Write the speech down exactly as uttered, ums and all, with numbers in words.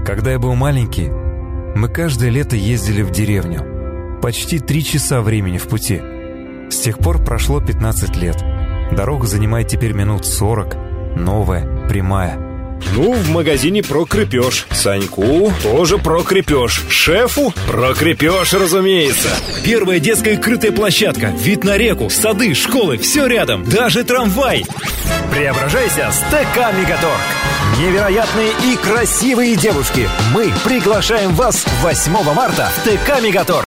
Когда я был маленький, мы каждое лето ездили в деревню. Почти три часа времени в пути. С тех пор прошло пятнадцать лет. Дорога занимает теперь минут сорок, новая, прямая. Ну, в магазине про крепеж. Саньку тоже про крепеж. Шефу про крепеж, разумеется. Первая детская крытая площадка, вид на реку, сады, школы, все рядом, даже трамвай. Преображайся с ТК Мегаторг. Невероятные и красивые девушки. Мы приглашаем вас восьмого марта в ТК Мегаторг.